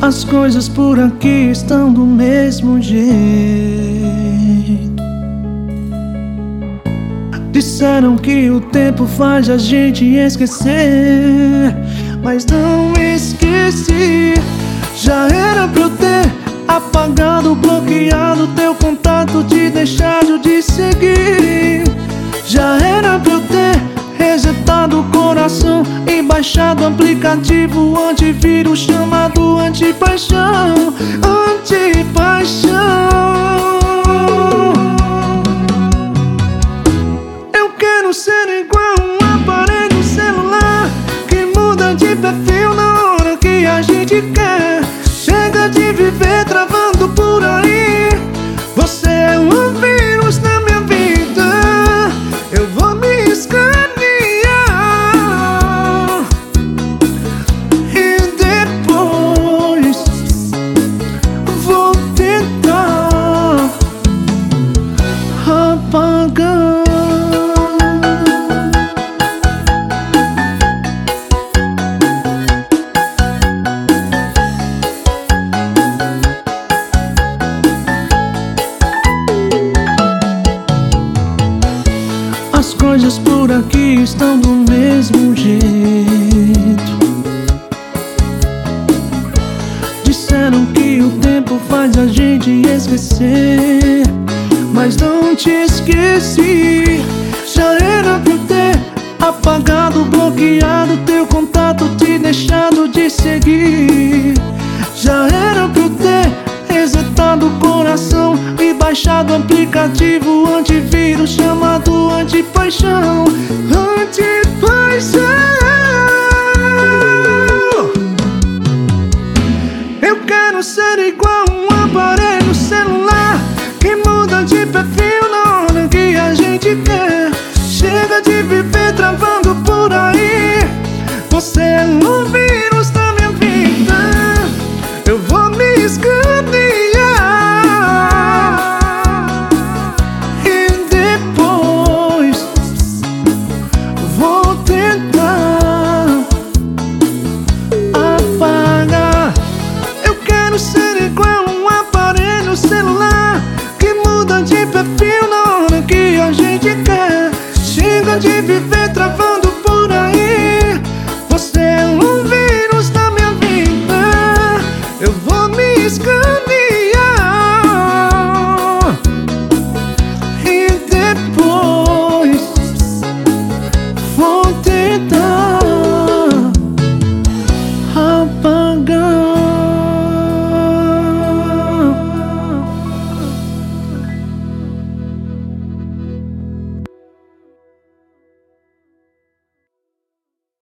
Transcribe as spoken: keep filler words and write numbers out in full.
As coisas por aqui estão do mesmo jeito. Disseram que o tempo faz a gente esquecer, mas não esqueci. Já era pra eu ter apagado, bloqueado teu contato, te deixado de seguir. Já era pra eu ter resetado o coração e baixado o aplicativo antivírus chamado antipaixão. Antipaixão. Eu quero ser igual um aparelho celular que muda de perfil na hora que a gente quer. Chega de viver travando por aí. Você é um vírus na minha vida. Eu vou me escanear e depois vou tentar apagar. As coisas por aqui estão do mesmo jeito. Disseram que o tempo faz a gente esquecer, mas não te esqueci. Já era pra eu ter apagado, bloqueado teu contato, te deixado de seguir. Já era pra eu ter resetado o coração e baixado o aplicativo antivírus chamado antipaixão. Antipaixão.